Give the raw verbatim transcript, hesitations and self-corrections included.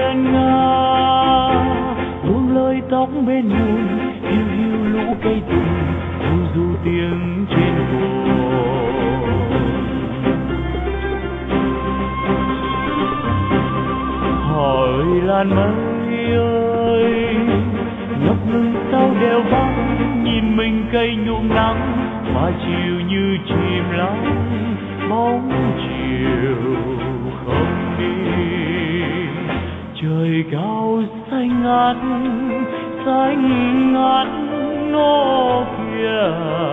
ngân nga buông lơi tóc bên nguồn hiu hiu lũ cây tùng du du tiếng trên hồ. Hỏi làn mây ơi ngập ngừng sau đèo vắng, nhìn mình cây nhuộm nắng mà chiều như chìm lắng bóng chiều không đi. Trời cao xanh ngắt xanh ngắt nó kia